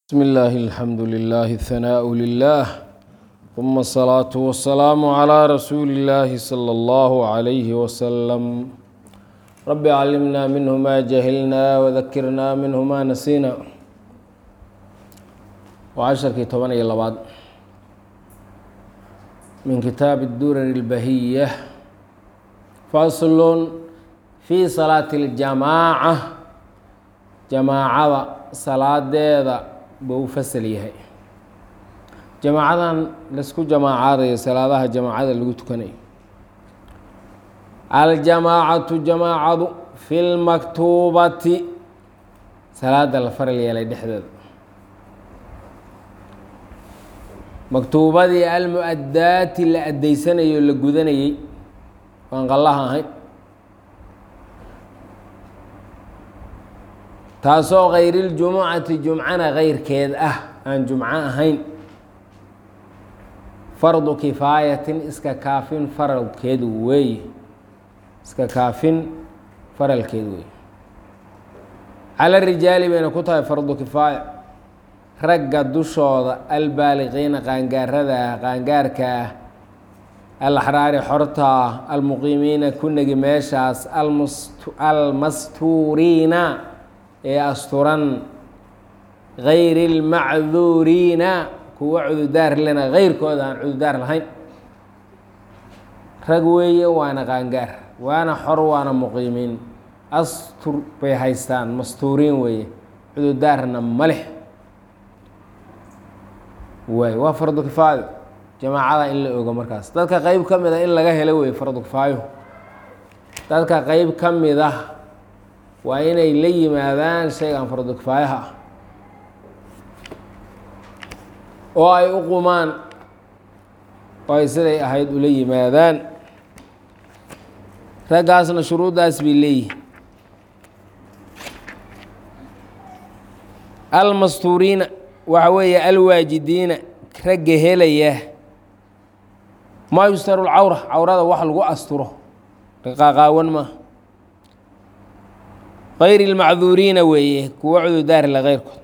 بسم الله الحمد لله الثناء لله ثم الصلاة والسلام على رسول الله صلى الله عليه وسلم رب علمنا منه ما جهلنا وذكرنا منه ما نسينا وعشركي طبعا إلى بعض من كتاب الدرر البهية فصل في صلاة الجماعة جماعة صلاة buu fasal yahay jamaacadan laisku jamaacaadayo salaadaha jamaacada lagu tukanayo aljamaacatu jamaacadu fi lmaktuubati salaada la faral yeelay dhexdeeda maktuubadii almu-adaati la adeysanayo la gudanayey waan qallaha ahayn taasoo kayriljumucati jumcana keyrkeed ah aan jumco ahayn fardu kifaayatin iska kaafin faralkeed weeye iska kaafin faralkeed weeye cala rijaali bayna ku tahay fardu kifaaya ragga dushooda albaaliqiina qaangaarada ah qaangaarka ah alaxraari xorta ah almuqiimiina ku negi meeshaas almastuuriina ee asturan gayri اlmacduuriina kuwa cududaar lena geyrkooda aan cududaar lahayn rag weeye waana qaangaar waana xor waana muqiimiin astur bay haystaan mastuuriin weeye cududaarna maleh waay waa fardu kifaayo jamaacada in la ogo markaas dadka qeyb ka mid a in laga helo weeye fardu kifaayo dadka qeyb ka mid ah waa inay la yimaadaan shaygan fardu kifaayaha ah oo ay u qumaan oo ay siday ahayd ula yimaadaan raggaasna shuruuddaas bay leeyihin almastuuriina waxa weeye alwaajidiina ragga helaya maa yustaru lcawra cawrada wax lagu asturo qaqaawan ma غayr اlmacduuriina weeye kuwa cududaar la keyrkood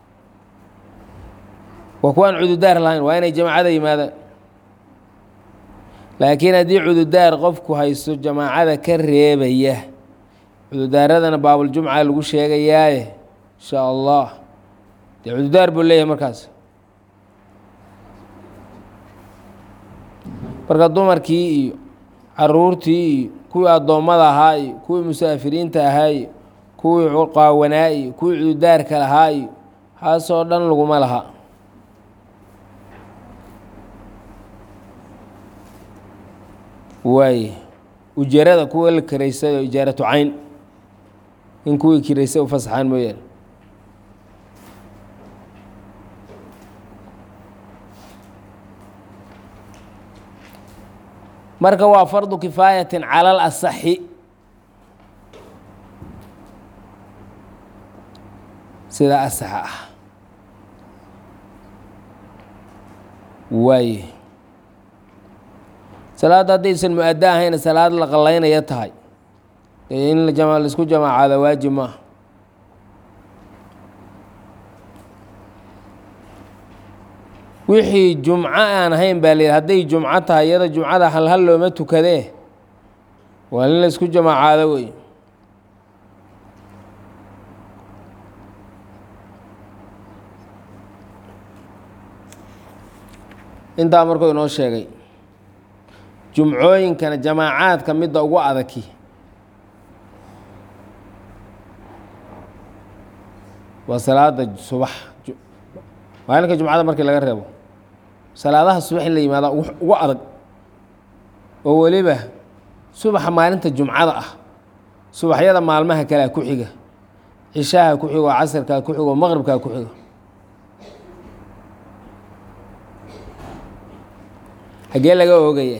waa kuwaan cududaar lahayn waa inay jamaacada yimaadaan laakiin haddii cududaar qofku haysto jamaacada ka reebaya cududaaradana baabuljumca lagu sheegayaaye insha allah dee cududaar buu leeyahay markaas marka dumarkii iyo caruurtii iyo kuwii addoommada ahaa iyo kuwii musaafiriinta ahaa iyo kuwii qaawanaa iyo kuwii cududaarka lahaa iyo haasoo dhan laguma laha waay ujarada kuwa la kiraysay oo ijaaratu cayn in kuwii kiraysay u fasaxaan mooyaane marka waa fardu kifaayatin cala alasaxi sida asaxa ah waaye salaadda haddaysan mu-addo ahayna salaad la qallaynaya tahay dee in laisku jamaacada waajib maaha wixii jumco aan ahayn baa la yidhi hadday jumco tahay iyada jumcada halhal looma tukadee waa in la isku jamaacaado wey intaa markuu inoo sheegay jumcooyinkana jamaacaadka midda ugu adagi waa salaada subax maalinka jumcada markii laga reebo salaadaha subax in la yimaada ugu adag oo weliba subaxa maalinta jumcada ah subaxyada maalmaha kalea ku xiga cishaha ku xigo casarkaa ku xigo maqribkaa ku xigo hagee laga oogaya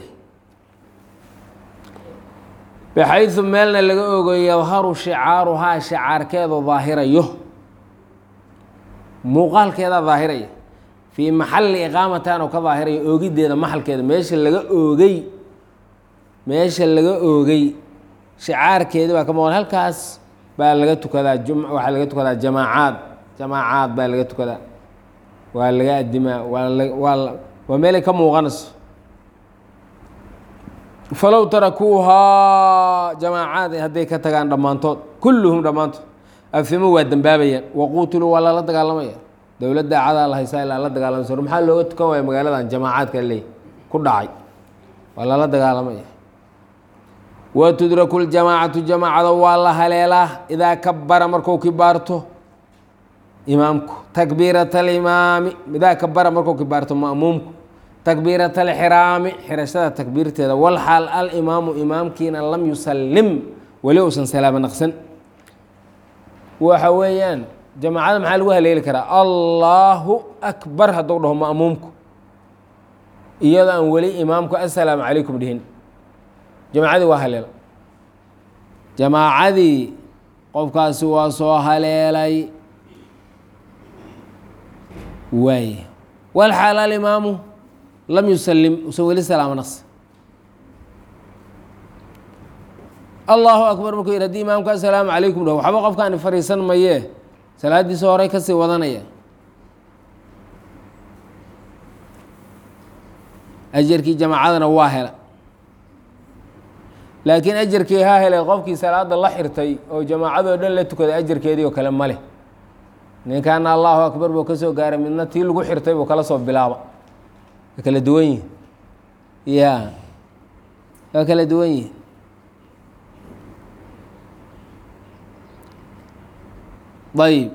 baxaysu meelna laga oogayo yadharu shicaaruhaa shicaarkeedu daahirayo muuqaalkeeda daahiraya fii maxalli iqaamatan oo ka daahiraya oogiddeeda maxalkeeda meesha laga oogay shicaarkeedi baa ka muuqan halkaas baa laga tukadaa waxaa laga tukadaa jamaacaad baa laga tukadaa waa laga adimaa waa meelay ka muuqanayso falow tarakuuhaa jamaacaad hadday ka tagaan dhammaantood kulluhum dhammaantood afimo waa dembaabayaan waquutiluu waa lala dagaalamaya dowladda cadaa la haysaa ilaa la dagaalamayso maxaa looga tukan waaya magaaladan jamaacaadka leey ku dhacay waa lala dagaalamaya watudraku ljamaacatu jamaacada waa la haleelaa idaa kabara marku kibaarto imaamku takbiirat alimaami idaa kabara markuu kibaarto ma'muumku takbiirat alxiraami xirashada takbiirteeda walxaal alimaamu imaamkiina lam yusallim weli uusan salaamo naqsan waxa weeyaan jamaacada maxaa lagu haleeli karaa allaahu akbar hadduu dhaho ma'muumku iyadoo aan weli imaamku assalaamu calaykum dhihin jamaacadii waa haleela jamaacadii qofkaasi waa soo haleelay waaye walxaal alimaamu lam yusallim usan weli salaamo naqsi allahu akbar markuu yidhi hadii imaamku assalaamu calaykum dhaho waxba qofkaani fariisan mayee salaadiisa horey ka sii wadanaya ajarkii jamaacadana waa hela laakiin ajarkii haa helay qofkii salaada la xirtay oo jamaacadoo dhan la tukaday ajarkeedii oo kale ma leh ninkaana allahu akbar buu ka soo gaaray midna tii lagu xirtay buu kala soo bilaaba waa kala duwan yihin ya waa kala duwan yihin ayb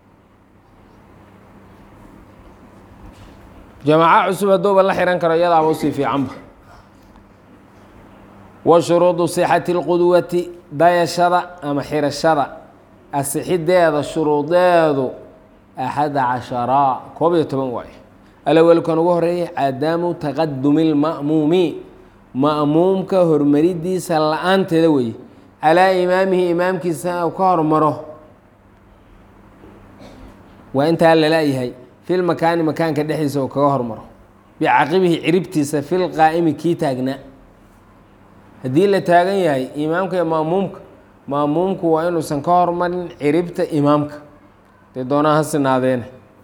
jamaaco cusub hadduuba la xihan karo iyadaaba usii fiicanba wa shuruudu sixati اlqudwati dayashada ama xirashada asixideeda shuruudeedu 11 11 waay alawalkan ugu horeeyay cadamu taqadumi اlma'muumi ma'muumka hormaridiisa la-aanteeda weeye calaa imaamihi imaamkiisa ka hormaro waa intaa lala-yahay fi lmakaani makaanka dhexdiisa oo kaga hormaro bicaqibihi ciribtiisa fi lqaa'imi kii taagnaa haddii la taagan yahay imaamka iyo ma'muumku waa inuusan ka hormarin ciribta imaamka dee doonaa ha sinaadeene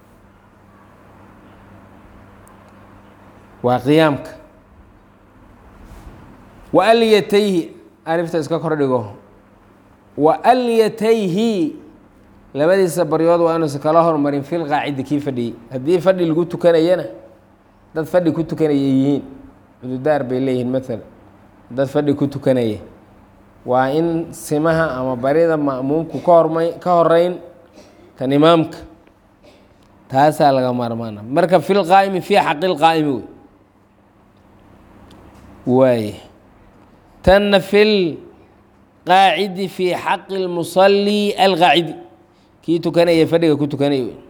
waa qiyaamka wa alyatayhi alifta iska kordhigo wa alyatayhi labadiisa baryood waa inuusan kala hormarin fil qaacidi kii fadhiyey haddii fadhi lagu tukanayana dad fadhi ku tukanaya yihiin cududaar bay leeyihiin maalan dad fadhi ku tukanaya waa in simaha ama barida ma'muumku ka horeyn tan imaamka taasaa laga maarmaana marka fi lqaa'imi fii xaqi lqaa'imi wey waaye tanna fi lqaacidi fii xaqi lmusalli alqaacidi kii tukanaya fadhiga ku tukanaya wey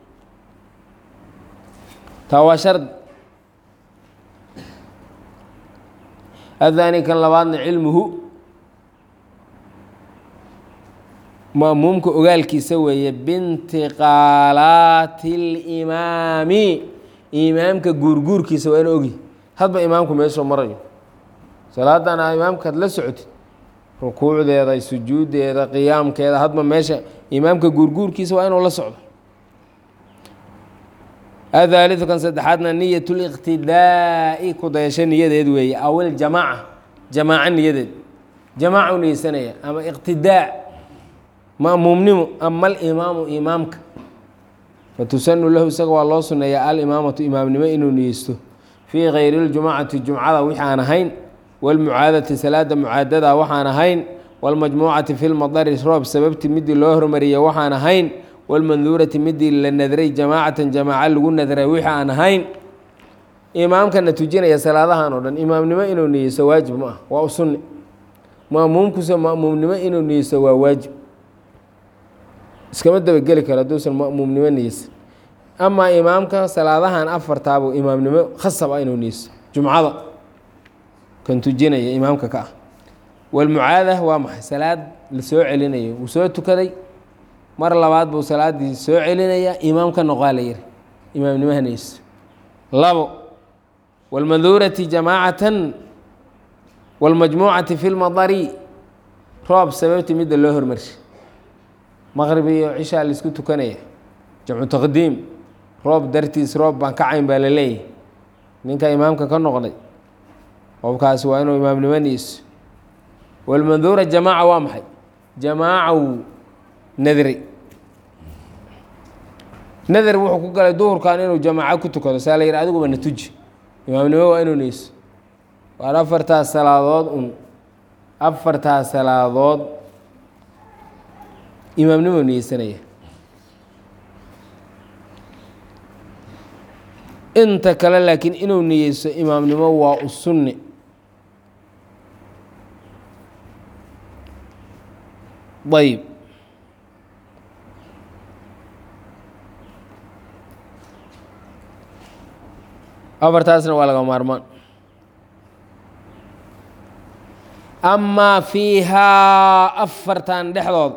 taa waa shardi aلthaani kan labaadna cilmuhu ma'muumka ogaalkiisa weeye bintiqaalaati اlimaami imaamka guurguurkiisa waa inu ogi hadba imaamku meeshuu marayo salaadana imaamkaad la socotid rukuucdeeda sujuuddeeda qiyaamkeeda hadba meesha imaamka guurguurkiisa waa inuu la socdo ahaaliu kan saddexaadna niyat اliqtidaa'i ku dayasho niyadeed weeye aw iljamaaca jamaaco niyadeed jamaacu niyeysanaya ama iqtidaa ma'muumnimo ama alimaamu imaamka fatusanu lahu isaga waa loo suneeyaa alimaamatu imaamnimo inuu niyeysto fii kayri اljumacati jumcada wixi aan ahayn wاlmucaadati salaada mucaadada waxaan ahayn wاlmajmuucati fi lmadari roob sababti midii loo hormariyey waxaan ahayn wاlmanduurati midii la nadray jamaacatan jamaaca lagu nadray wixi aan ahayn imaamkana tujinaya salaadahan oo dhan imaamnimo inuu niyeysto waajib ma ah waa u sunni ma'muumkusa ma'muumnimo inuu niyeysto waa waajib iskama dabageli karo hadduusan ma'muumnimo niyeysan amaa imaamka salaadahan afartaabuu imaamnimo khasab ah inuu niyeysto jumcada kan tujinaya imaamka ka ah walmucaada waa maxay salaad la soo celinayo wuu soo tukaday mar labaad buu salaaddii soo celinayaa imaamka noqaa la yihi imaamnimaha niyeysto labo wاlmanduurati jamaacatan wاlmajmuucati fi lmadari roob sababti midda loo hormarshay maqrib iyo cishaa laisku tukanaya jamcu taqdiim roob dartiis roob baan ka cayn baa la leeyahay ninka imaamka ka noqday qofkaasi waa inuu imaamnimadiisu walmanduura jamaaca waa maxay jamaacaw nadri nadar wuxuu ku galay duhurkan inuu jamaaco ku tukado saa la yidhi adiguba na tuji imaamnimo waa inuu neyso waan afartaas salaadood imaamnimo niyeysanaya inta kale laakiin inuu niyeyso imaamnimo waa u sunni ayb afartaasna waa laga maarmaan amaa fiihaa afartan dhexdood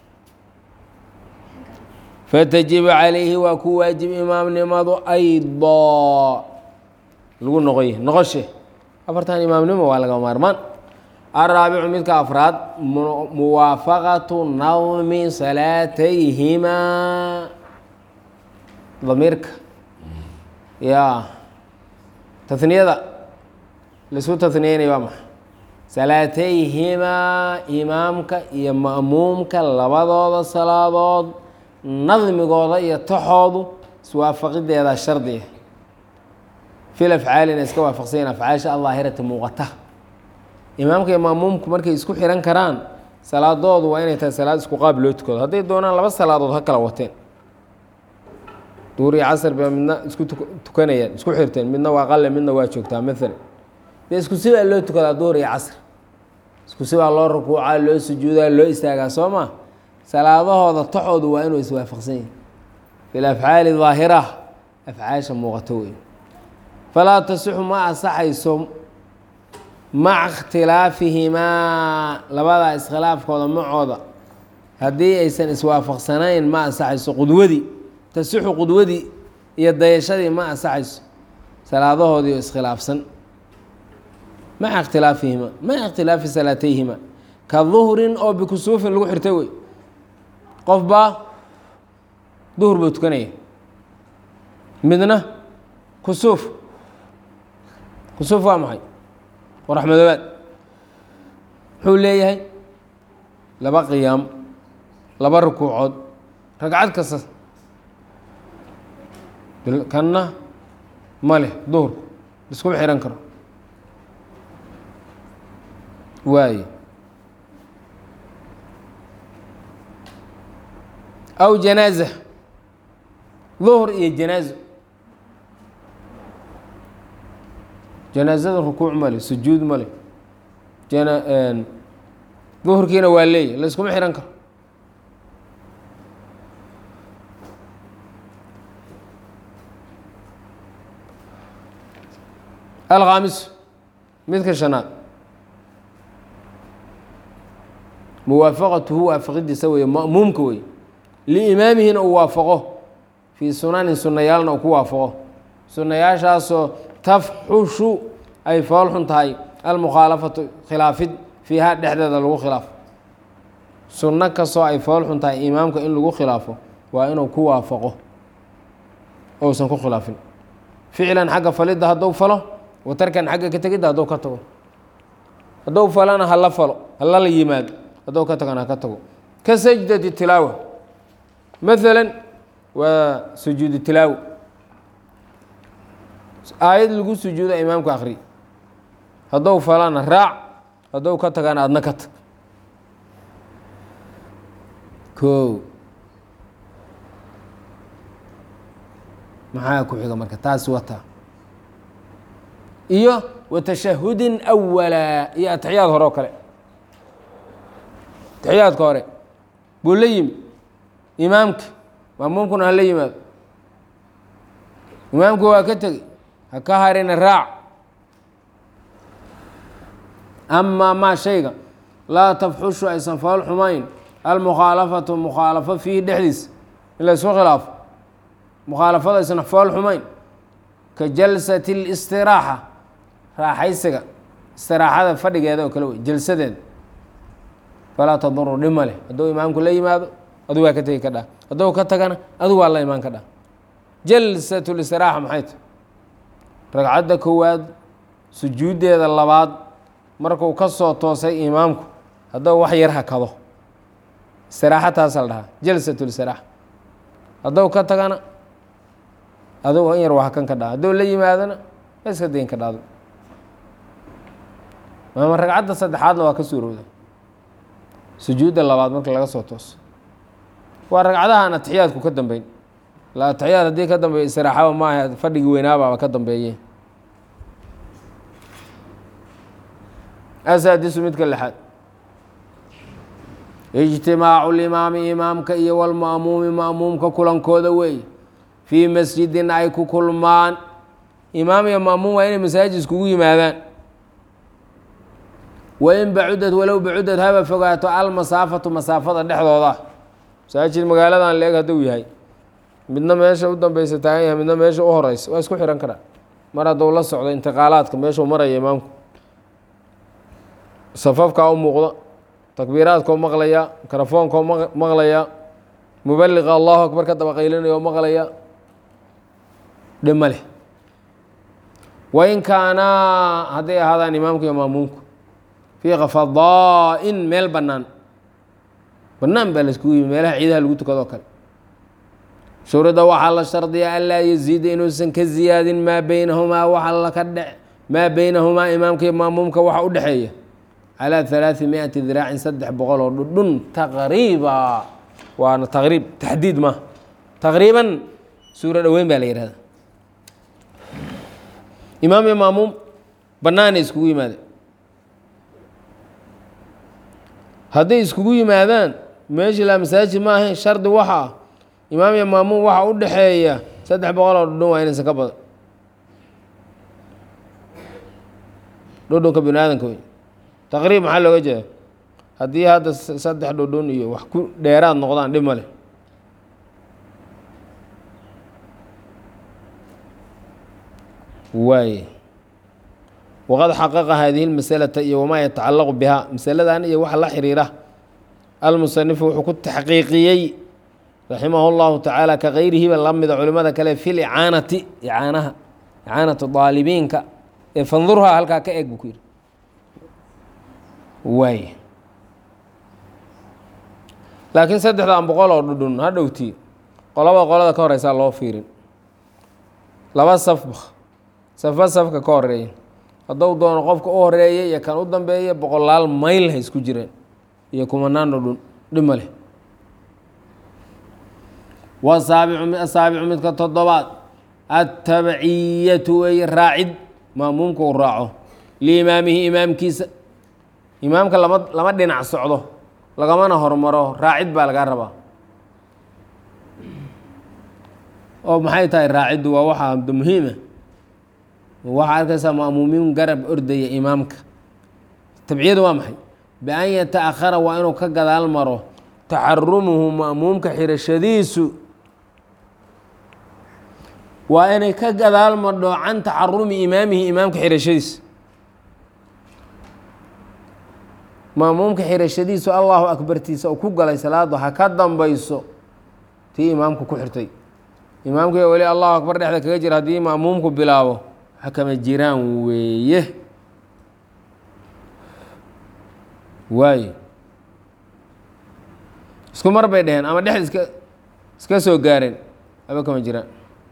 fatajibu calayhi waa ku waajib imaamnimadu aydo lagu noqoy noqoshe afartan imaamnimo waa laga maarmaan الرaaبع midka afraad muwaafaqaةu nawmi salaatayhimaa damiirka ya taniyada laisku taniyeynayo waa maxa salaatayhimaa imaamka iyo ma'muumka labadooda salaadood nadmigooda iyo taxoodu iswaafaqideeda shardiga fil afcaalina iska waafaqsanyaen afcaasha allaahirati muuqata imaamka iyo ma'muumku markay isku xihan karaan salaadoodu waa inay tahay salaad isku qaab loo tukado hadday doonaan laba salaadood ha kala wateen duur iyo casar baa midna isku tukanayaan isku xirteen midna waa qalle midna waa joogtaa maalan dee isku sibaa loo tukadaa duur iyo casr isku sibaa loo rukuucaa loo sujuudaa loo istaagaa soo ma salaadahooda taxoodu waa inuu iswaafaqsan yahay fi lafcaali daahira afcaasha muuqato wey falaa tasixu ma asaxayso maca ikhtilaafihimaa labadaa iskhilaafkooda macooda haddii aysan iswaafaqsanayn ma ansaxayso qudwadii tasixu qudwadii iyo dayashadii ma ansaxayso salaadahoodii oo iskhilaafsan maca ikhtilaafihimaa maca ikhtilaafi salaatayhimaa ka duhrin oo bikusuufin lagu xirtay wey qof baa duhur buu tukanaya midna kusuuf kusuuf waa maxay waraxmadoobaad wuxuu leeyahay laba qiyaam laba rukuucood ragcad kasta kanna ma leh duhurku iskuma xihan karo waaye aw janaaza duhur iyo janaazo janaazada rukuuc ma leh sujuud ma leh duhurkiina waa leeyahy la iskuma xihan karo alkhaamisu midka shanaad muwaafaqatuhu waafaqidiisa weeye ma'muumka wey liimaamihina uu waafaqo fii sunanin sunayaalna uu ku waafaqo sunayaashaasoo tafxushu ay fool xun tahay almukhaalafatu khilaafid fiihaa dhexdeeda lagu khilaafo sunno kastoo ay fool xun tahay imaamka in lagu khilaafo waa inuu ku waafaqo ousan ku khilaafin ficlan xagga falidda hadduu falo watarkan xagga ka tegidda hadduu ka tago hadduu falana hala falo hala la yimaado hadduu ka tagana ha ka tago ka sajdati tilaawa maalan waa sujuudu tilaawa aayad lagu sujuudo imaamku akri haddou falana raac haddou ka tagana adna ka tag o maxaa ku xiga marka taasi wataa iyo watashahudin awala iyo atixiyaad hore oo kale atixiyaadka hore buu la yimi imaamka maamuumkuna hala yimaado imaamku waa ka tegey ha ka harina raac amaa maa shayga laa tafxushu aysan fool xumayn almukhaalafatu mukhaalafo fiihi dhexdiisa in la isku khilaafo mukhaalafada aysan fool xumayn ka jalsati اlistiraaxa raaxaysiga istiraaxada fadhigeeda oo kale wey jalsadeeda falaa taduru dhima leh hadduu imaamku la yimaado aduu waa ka tegi ka dhah hadduu ka tagana aduu waa la imaan ka dhah jalsat listiraaxa maxay tahy ragcadda koowaad sujuuddeeda labaad markuu ka soo toosay imaamku hadduu wax yar hakado istiraaxa taasa la dhahaa jalsat listiraaxa hadduu ka tagana adugu in yar waa hakan ka dhaca hadduu la yimaadona ma iska dayn ka dhacdo maama ragcadda saddexaadna waa ka suurowda sujuudda labaad marka laga soo tooso waa ragcadahaan atixiyaadku ka dambeyn la atixiyaad haddii ka dambeeyo istiraaxaba maaha fadhigii weynaabaaba ka dambeeye asaadisu midka lixaad ijtimaacu limaami imaamka iyo walma'muumi ma'muumka kulankooda weey fii masjidin ay ku kulmaan imaam iyo ma'muum waa inay masaajid iskugu yimaadaan wain bacudad walow bacudad haba fogaato almasaafatu masaafada dhexdooda masaajid magaaladan leeg hadduu yahay midna meesha u dambeysa taagan yahay midna meesha u horeysa waa isku xihan karaa mar hadduu la socdo intiqaalaadka meeshuu maraya imaamku safafkaa u muuqda takbiiraadkoo maqlaya mikrofoonkaoo maqlaya mubaliqa allahu akbar ka daba qaylinaya oo maqlaya dhima leh wain kaanaa hadday ahaadaan imaamku iyo maamuumku fii kafadaa'in meel bannaan bannaan baa laiskugu yimi meelaha ciidaha lagu tukadoo kale shuruudda waxaa la shardiya anlaa yaziida inuusan ka ziyaadin maa beynahumaa waxa laka dhe maa beynahumaa imaamka iyo maamuumka waxa u dhexeeya calىa 300 diraacin 300 oo dhudhun taqriiba waana taqriib taxdiid ma taqriiban suuro dhoweyn baa la yihahda imaam iyo maamuum bannaanay iskugu yimaadeen hadday iskugu yimaadaan meeshii laa masaajid ma ahayn shardi waxa ah imaam iyo maamuum waxa u dhexeeya 300 oo dhudhun waa inaysan ka badan dhudhunka bini aadanka wey taqriib maxaa looga jeeda haddii hadda 3 dhudhun iyo wax ku dheeraad noqdaan dhib ma leh waaye waqad xaqaqa hadihi اlmasalata iyo wamaa yatacalaqu biha masaladan iyo waxa la xiriira almusanifu wuxuu ku taxqiiqiyey raximah اllahu tacaala ka kayrihiba la mida culimada kale fi licaanati icaanatu daalibiinka ee fandurhaa halkaa ka eeg buu ku yidhi waay laakiin 300 oo dhudhun ha dhowtii qolada ka horeysaa loo fiirin laba safba safka ka horeeya hadduu doono qofka u horeeya iyo kan u dambeeya 100 mayl ha isku jireen iyo kumanaan dhudhun dhib ma leh wasaabicu midka toddobaad attabciyatu wey raacid maamuumka u raaco liimaamihi imaamkiisa imaamka lama dhinac socdo lagamana hormaro raacid baa lagaa rabaa oo maxay tahay raaciddu waa waxa muhiima waxaa arkaysaa ma'muumiin garab ordaya imaamka tabciyadu waa maxay bian yata'akhara waa inuu ka gadaal maro taxarumuhu ma'muumka xirashadiisu waa inay ka gadaal madho can taxarumi imaamihi imaamka xirashadiisa maamuumka xirashadiisu allahu akbartiisa uu ku galay salaadu ha ka dambayso tii imaamku ku xirtay imaamku weli allahu akbar dhexda kaga jira haddii ma'muumku bilaabo waxa kama jiraan weeye waayo isku mar bay dheheen ama dhexda iska soo gaareen aba kama jiraan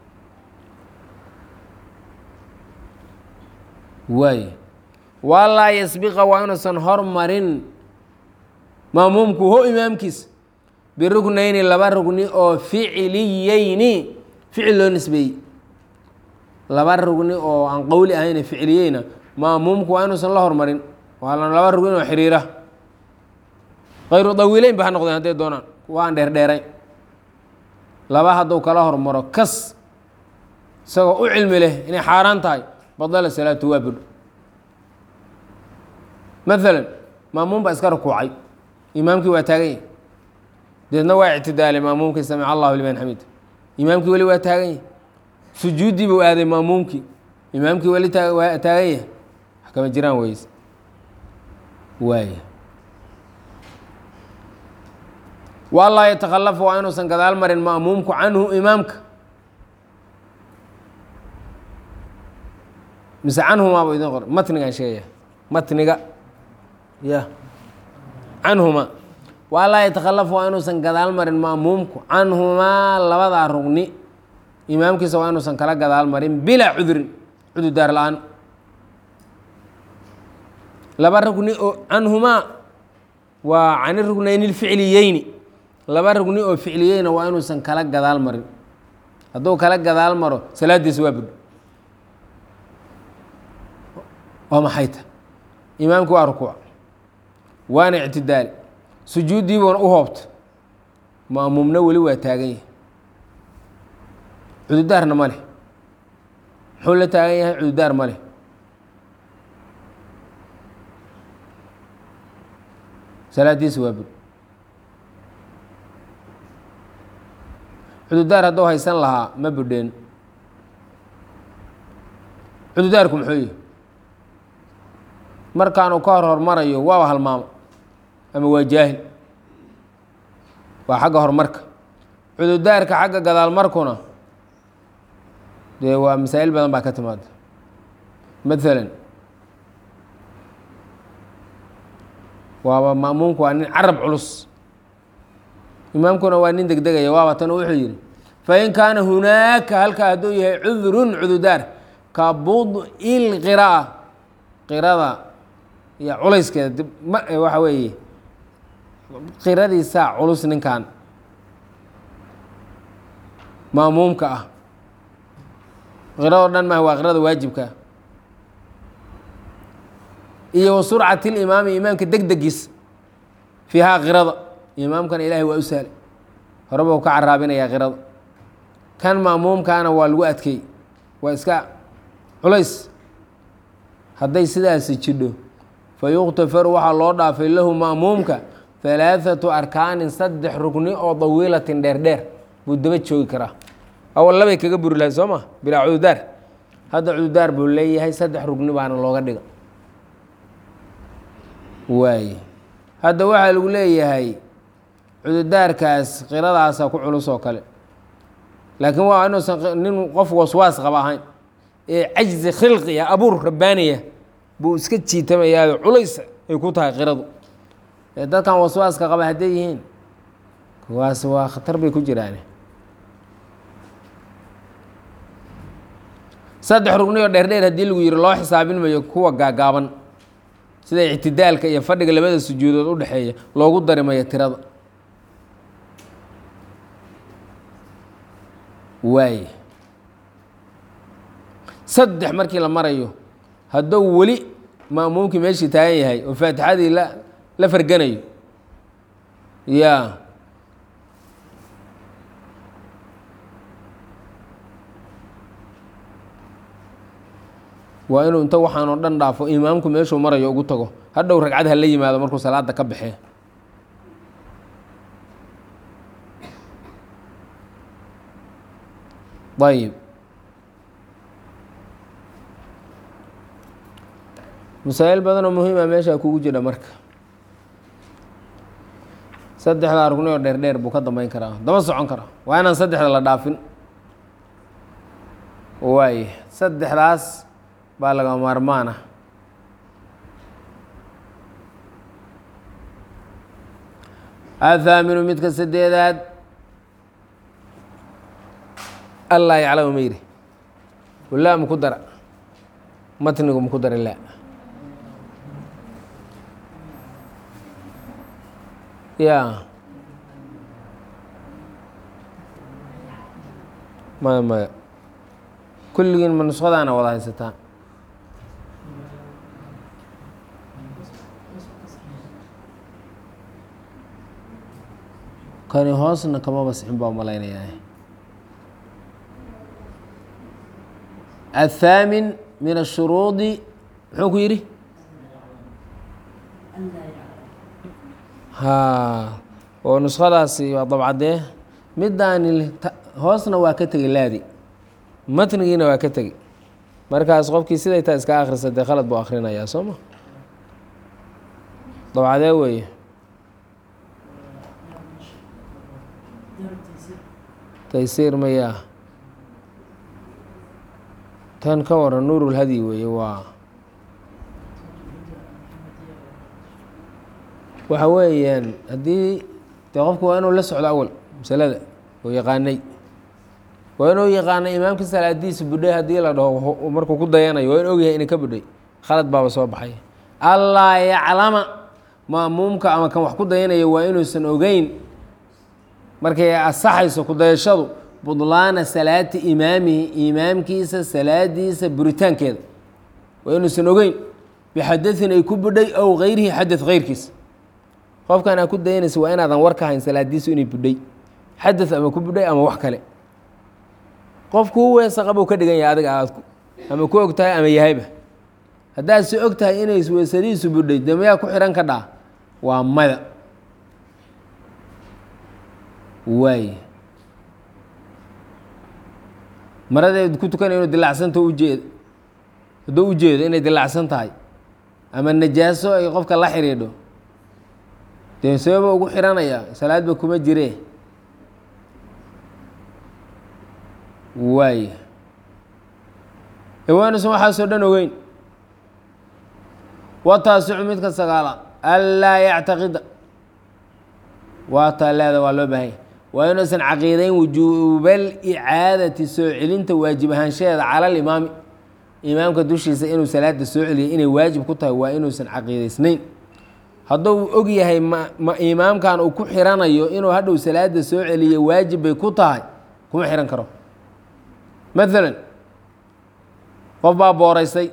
waayo walaa yasbiqa waa inuusan hormarin maamuumku ho imaamkiisa biruknayni 2 rugni oo ficiliyeyni ficil loo nisbeeyey 2 rugni oo aan qowli ahayne ficiliyeyna maamuumku waa inuusan la hormarin waa 2 rugni oo xiriira kayru dawiileyn ba ha noqdeen hadday doonaan kuwa aan dheerdheerayn 2 hadduu kala hormaro kas isagoo u cilmi leh inay xaaraan tahay badala salaatu waa budho maalan maamuum baa iska rukuucay imaamkii waa taagan yahy deedna waa ictidaalay maamuumkii samic allahu liman xamid imaamkii weli waa taagan yahy sujuuddii buu aaday maamuumkii imaamkii weli waa taagan yahay wax kama jiraan weys waaya walaa yatakhalafu waa inuusan gadaal marin ma'muumku canhu imaamka mise canhumaa buu idin qoray matnigaan sheegaya matniga ya canhumaa waa laa yatakhalafu waa inuusan gadaal marin ma'muumku canhumaa labadaa rugni imaamkiisa waa inuusan kala gadaal marin bilaa cudurin cududaar la-aan laba rugni oo canhumaa waa cani rugnayni lficliyeyni laba rugni oo ficliyeyna waa inuusan kala gadaal marin hadduu kala gadaal maro salaadiisa waa budho waa maxay ta imaamki waa rukuuc waana ictidaali sujuuddiibuuna u hoobta ma'muumna weli waa taagan yahay cududaarna ma leh muxuu la taagan yahay cududaar ma leh salaadiisa waa budho cududaar hadduu haysan lahaa ma budheen cududaarku muxuu yihi markaanu ka hormarayo waaba halmaamo ama waa jaahil waa xagga horumarka cududaarka xagga gadaal markuna dee waa masaa'il badan baa ka timaada maalan waaba ma'muumku waa nin carab culus imaamkuna waa nin degdegaya waaba tan wuxuu yihi fain kaana hunaaka halkaa hadduu yahay cudurun cududaar ka bud'i lqira'a qirada iyo culayskeeda waxa weeye qiradiisaa culus ninkan ma'muumka ah qirado dhan maaha waa qirada waajibkaa iyo wa surcati limaami imaamka deg degiisa fiihaa qirada imaamkana ilaahay waa u sahlay horeba u ka caraabinayaa qirada kan ma'muumkaana waa lagu adkeey waa iska culays hadday sidaasi jidho fa yuqtafaru waxaa loo dhaafay lahu ma'muumka halaaثatu arkaanin saddex rugni oo dawiilatin dheer dheer buu daba joogi karaa awal labay kaga buri lahay soo ma bilaa cududaar hadda cududaar buu leeyahay saddex rugni baana looga dhiga waaye hadda waxaa lagu leeyahay cududaarkaas qiradaasa ku culus oo kale laakiin waa inuusan nin qof waswaas qaba ahayn ee cajzi khilqiya abuur rabbaaniya buu iska jiitamayaa culays ay ku tahay qiradu ee dadkan waswaaska qaba hadday yihiin kuwaas waa khatar bay ku jiraan saddex rugni oo dheer dheer haddii lagu yihi loo xisaabin mayo kuwa gaagaaban sida ictidaalka iyo fadhiga labada sujuudood u dhexeeya loogu dari mayo tirada waaye saddex markii la marayo hadduu weli ma'muumkii meeshii taagan yahay oo faatixadii la farganayo ya waa inuu inta waxaanoo dhan dhaafo imaamku meeshuu marayo ugu tago hadhow ragcad ha la yimaado markuu salaada ka baxee ayib masaa'il badan oo muhiima meeshaa kugu jira marka saddexdaa rugni oo dheer dheer buu ka dambeyn karaa daba socon karaa waa inaan saddexda la dhaafin waaye saddexdaas baa laga maarmaan ah athaaminu midka sadeedaad allaa yaclamu ma yidhi walaa maku dara matnigu maku dara laa ya maya maya kulligiin ma nuskhadaana wada haysataan kani hoosna kama basixin baa umalaynayaa aلthaamin min الshuruudi muxuu ku yidhi ha oo nuskhadaasi waa dabcadee midaani hoosna waa ka tegey laadi matnigiina waa ka tegey markaas qofkii siday taa iska akhrisa dee khalad buu akhrinayaa soo ma dabcadee weeye taysiir mayaa tan ka waran nuurulhadyi weeye waa waxa weeyaan haddii dee qofku waa inuu la socdo awal masalada oo yaqaanay waa inuu yaqaanay imaamka salaadiisa budhay haddii la dhaho markuu ku dayanayo waa in ogyahay inay ka budhay khalad baaba soo baxay allaa yaclama ma'muumka ama kan wax ku dayanaya waa inuusan ogeyn markay asaxayso ku dayashadu budlaana salaati imaamihi imaamkiisa salaadiisa buritaankeeda waa inuusan ogeyn bixadain ay ku budhay aw gayrihi xadad keyrkiisa qofkan aa ku dayanaysa waa inaadan war ka hayn salaadiisu inay budhay xadad ama ku budhay ama wax kale qofku weesa qabuu ka dhigan yahay adiga aad ama ku og tahay ama yahayba haddaad si og tahay inay weesadiisu budhay dee mayaa ku xihan ka dhaa waa mada waay maradeed ku tukanay inuu dilacsanto ujeed hadduu ujeedo inay dilacsan tahay ama najaaso ay qofka la xidhiidho dee sababa ugu xihanaya salaadba kuma jiree waay waanusan waxaasoo dhan ogeyn wataasicu midka sagaalaad anlaa yactaqida waa taaleeda waa loo baahanya waa inuusan caqiidayn wujuubal icaadati soo celinta waajib ahaanshaheeda cala alimaami imaamka dushiisa inuu salaada soo celiyay inay waajib ku tahay waa inuusan caqiidaysnayn hadduu og yahay imaamkan uu ku xiranayo inuu hadhow salaada soo celiya waajib bay ku tahay kuma xihan karo maalan qof baa booreysay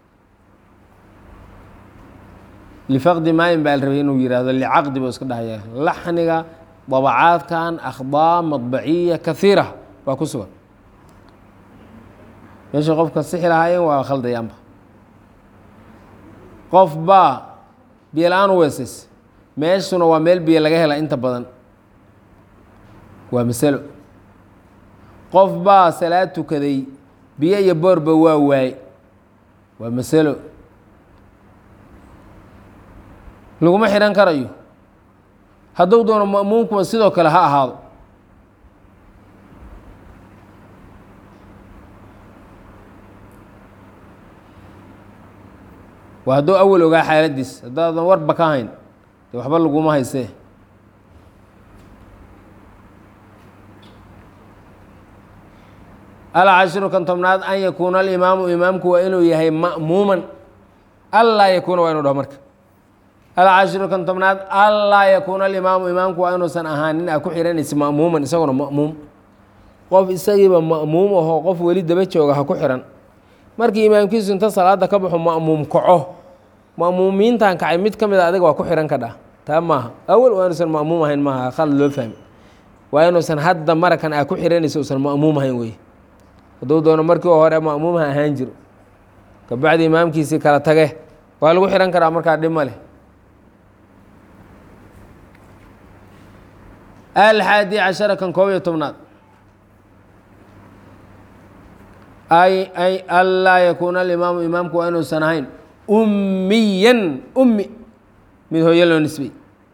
lifaqdi maayin baa la rabay inuu yihahdo licaqdi buu iska dhahaya laxniga dabacaadkan akhdaa madbaciya kaiira baa ku sugan meesha qofka sixi lahaayeen waa khaldayaanba qof baa biyo la-aan u weesays meeshuna waa meel biyo laga hela inta badan waa masalo qof baa salaad tukaday biyo iyo boorba waa waaye waa masalo laguma xidhan karayo hadduu doono ma'muumkuba sidoo kale ha ahaado waa hadduu awal ogaa xaaladiis haddaadan warba ka hayn de waxba laguma haysee alcashiru kan tobnaad an yakuuna alimaamu imaamku waa inuu yahay ma'muuman anlaa yakuuna waa inu dhaho marka alcashiru kan tobnaad anlaa yakuuna alimaamu imaamku waa inuusan ahaanin aa ku xihanaysa ma'muuman isaguna ma'muum qof isagiiba ma'muum ahoo qof weli daba jooga ha ku xihan markii imaamkiisu inta salaada ka baxo ma'muum kaco ma'muumiintan kacay mid ka mida adiga waa ku xihan ka dhah taa maaha awal waa inuusan ma'muum ahayn maaha khalad loo fahmi waa inuusan hadda marakan aa ku xihanaysa usan ma'muum ahayn wey hadduu doono markii hore ma'muumha ahaan jiro kabacdi imaamkiisii kala tage waa lagu xihan karaa markaa dhib ma leh alxaadi cashara kan koob iyo tobnaad ay anlaa yakuuna alimaamu imaamku waa inuusan ahayn ummiyan ummi mid hooyo loo nisbey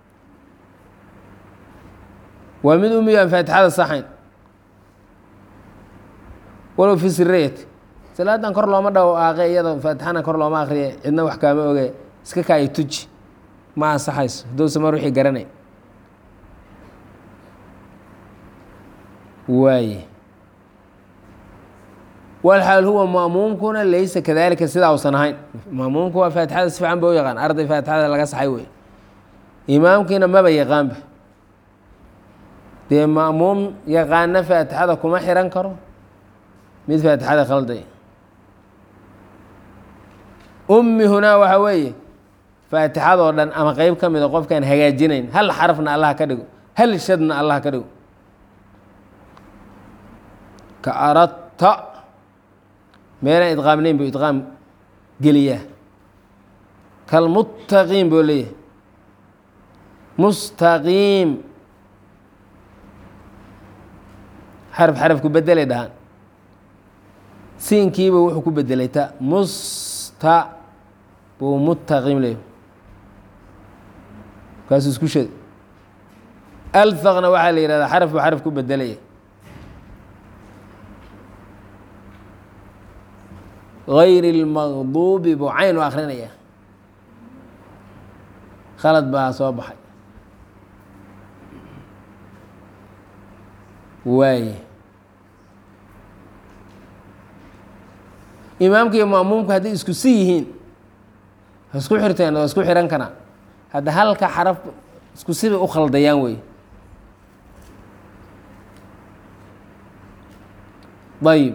waa mid ummi aan faatixada saxayn walow fi sirayat salaadan kor looma dhawaaqe iyada faatixana kor looma akriye cidna wax kaama oge iska kaayo tuji ma ansaxayso haddousa mar wixii garanay waaye walxaal huwa ma'muumkuna laysa kadalika sidaa usan ahayn ma'muumku waa faatixada si fiican ba u yaqaan arday faatixada laga saxay wey imaamkiina maba yaqaanba dee ma'muum yaqaana faatixada kuma xihan karo mid faatixada khalday ummi hunaa waxaa weeye faatixadoo dhan ama qeyb ka mida qofkaan hagaajinayn hal xarafna allah ka dhigo hal shadna allah ka dhigo ka aradta meelaan idqaamnayn buu idqaam geliyaa kalmuttaqiim buu leeyahay mustaqiim xaraf xaraf ku bedelay dhahaan siinkiiba wuxuu ku bedelay ta musta buu muttaqiim leeyahay kaasuu isku sheed althaqna waxaa la yihahdaa xaraf buu xaraf ku bedelaya غayr الmaqdubi buu cayn u akrinaya khalad baa soo baxay waaye imaamka iyo ma'muumka hadday isku si yihiin ha isku xirteen oo isku xihan karaan hadda halka xaraf isku sibay u khaldayaan wey ayb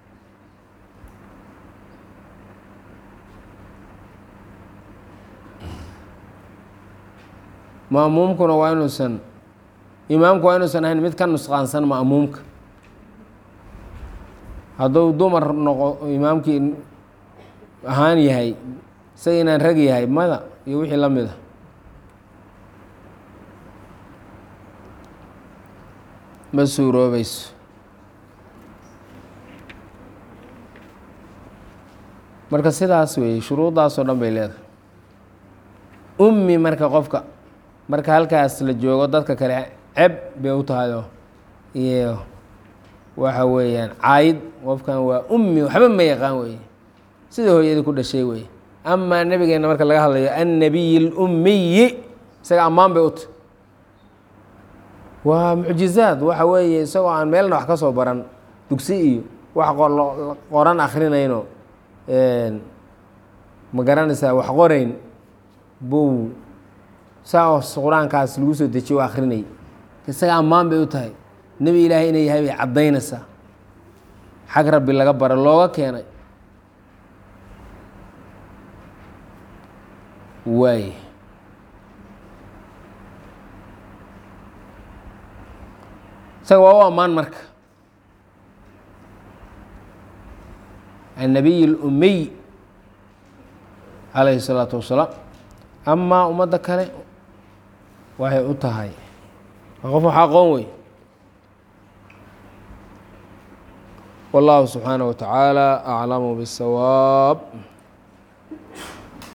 ma'muumkuna waa inuusan imaamku waa inuusan ahayn mid ka nusqaansan ma'muumka hadduu dumar noqo imaamkii ahaan yahay isaga inaan rag yahay mada iyo wixii la mid a ma suuroobayso marka sidaas weeye shuruuddaasoo dhan bay leedahay ummi marka qofka marka halkaas la joogo dadka kale ceb bay u tahayoo iyo waxa weeyaan caayid qofkan waa ummi waxba ma yaqaan weye sida hooyadii ku dhashay weye amaa nebigeenna marka laga hadlayo annabiyi اlummiyi isaga ammaan bay u tahy waa mucjizaad waxa weeye isagoo aan meelna wax ka soo baran dugsi iyo wax qoran akrinayno ma garanaysaa wax qorayn buu saas qur-aankaas lagu soo dejiye u akrinay isaga ammaan bay u tahay nebi ilaahay inay yahay bay caddaynaysaa xag rabbi laga bara looga keenay waay isaga waa u ammaan marka النabiy الأmiy عalayه الصalaaةu wasalaam amaa ummadda kale waxay u tahay qof wax aqoon wey والله سبحانه وتعالى أعلم بالصواب.